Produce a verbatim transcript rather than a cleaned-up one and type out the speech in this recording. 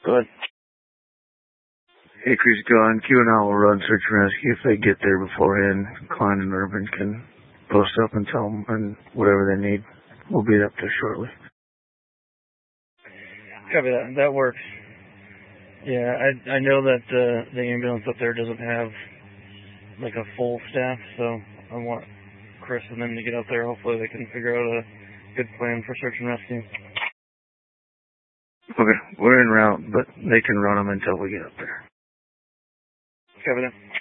Good. Acre's gone. Q and L will run search and rescue if they get there beforehand. Klein and Urban can post up and tell them and whatever they need. We'll be up there shortly. Copy that. That works. Yeah, I I know that uh, the ambulance up there doesn't have like a full staff, so I want Chris and them to get up there. Hopefully they can figure out a good plan for search and rescue. Okay, we're en route, but they can run them until we get up there. Copy that.